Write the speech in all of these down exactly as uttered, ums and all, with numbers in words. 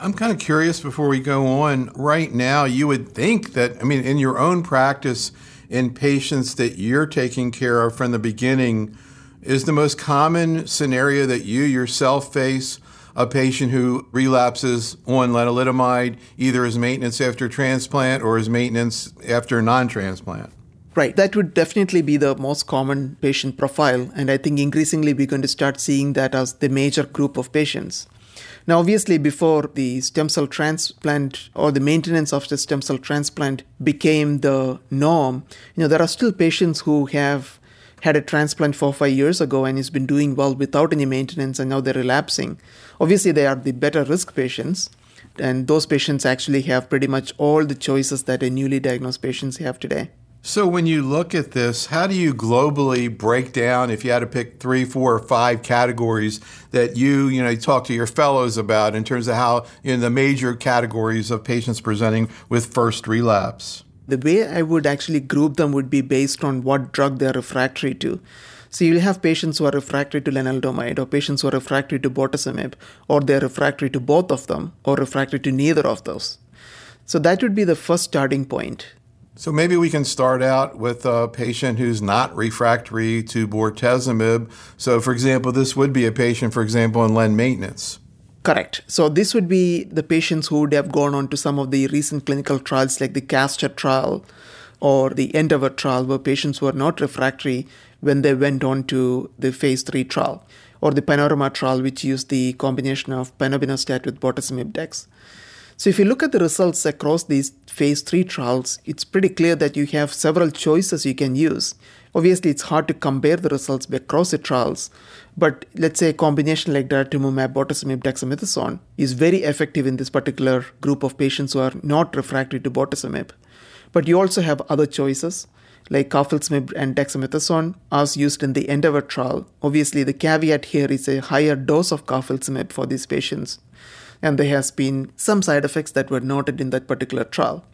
I'm kind of curious before we go on. Right now, you would think that, I mean, in your own practice, in patients that you're taking care of from the beginning, is the most common scenario that you yourself face a patient who relapses on lenalidomide, either as maintenance after transplant or as maintenance after non-transplant? Right. That would definitely be the most common patient profile. And I think increasingly we're going to start seeing that as the major group of patients. Now, obviously, before the stem cell transplant or the maintenance of the stem cell transplant became the norm, you know, there are still patients who have had a transplant four or five years ago and has been doing well without any maintenance, and now they're relapsing. Obviously, they are the better risk patients, and those patients actually have pretty much all the choices that a newly diagnosed patients have today. So when you look at this, how do you globally break down, if you had to pick three, four, or five categories that you, you know, you talk to your fellows about in terms of how, you know, the major categories of patients presenting with first relapse? The way I would actually group them would be based on what drug they're refractory to. So you'll have patients who are refractory to lenalidomide, or patients who are refractory to bortezomib, or they're refractory to both of them, or refractory to neither of those. So that would be the first starting point. So maybe we can start out with a patient who's not refractory to bortezomib. So, for example, this would be a patient, for example, in len maintenance. Correct. So this would be the patients who would have gone on to some of the recent clinical trials like the CASTOR trial or the ENDEAVOR trial, where patients were not refractory when they went on to the phase three trial, or the PANORAMA trial, which used the combination of panobinostat with bortezomib dex. So if you look at the results across these phase three trials, it's pretty clear that you have several choices you can use. Obviously, it's hard to compare the results across the trials, but let's say a combination like daratumumab, bortezomib, dexamethasone is very effective in this particular group of patients who are not refractory to bortezomib. But you also have other choices like carfilzomib and dexamethasone as used in the ENDEAVOR trial. Obviously, the caveat here is a higher dose of carfilzomib for these patients, and there has been some side effects that were noted in that particular trial.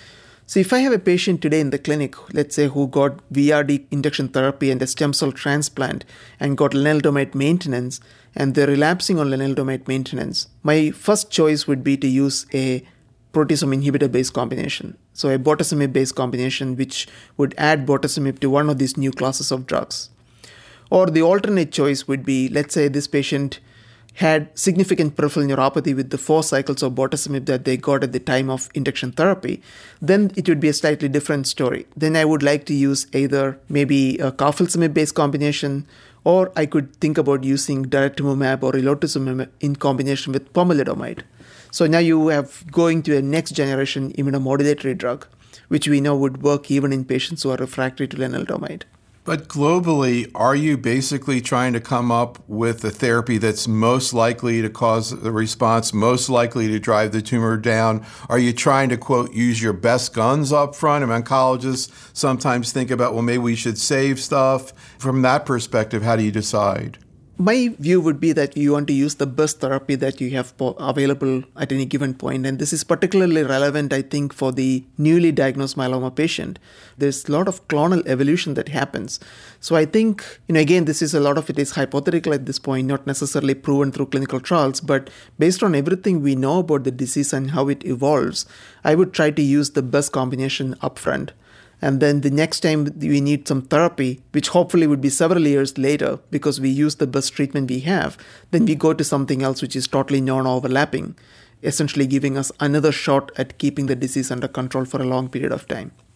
So if I have a patient today in the clinic, let's say who got V R D induction therapy and a stem cell transplant and got lenalidomide maintenance, and they're relapsing on lenalidomide maintenance, my first choice would be to use a proteasome inhibitor-based combination. So a bortezomib-based combination which would add bortezomib to one of these new classes of drugs. Or the alternate choice would be, let's say this patient had significant peripheral neuropathy with the four cycles of bortezomib that they got at the time of induction therapy, then it would be a slightly different story. Then I would like to use either maybe a carfilzomib-based combination, or I could think about using daratumumab or relotusumab in combination with pomalidomide. So now you have going to a next generation immunomodulatory drug, which we know would work even in patients who are refractory to lenalidomide. But globally, are you basically trying to come up with a therapy that's most likely to cause the response, most likely to drive the tumor down? Are you trying to, quote, use your best guns up front? And oncologists sometimes think about, well, maybe we should save stuff. From that perspective, how do you decide? My view would be that you want to use the best therapy that you have available at any given point. And this is particularly relevant, I think, for the newly diagnosed myeloma patient. There's a lot of clonal evolution that happens. So I think, you know, again, this is a lot of it is hypothetical at this point, not necessarily proven through clinical trials. But based on everything we know about the disease and how it evolves, I would try to use the best combination upfront. And then the next time we need some therapy, which hopefully would be several years later because we use the best treatment we have, then we go to something else which is totally non-overlapping, essentially giving us another shot at keeping the disease under control for a long period of time.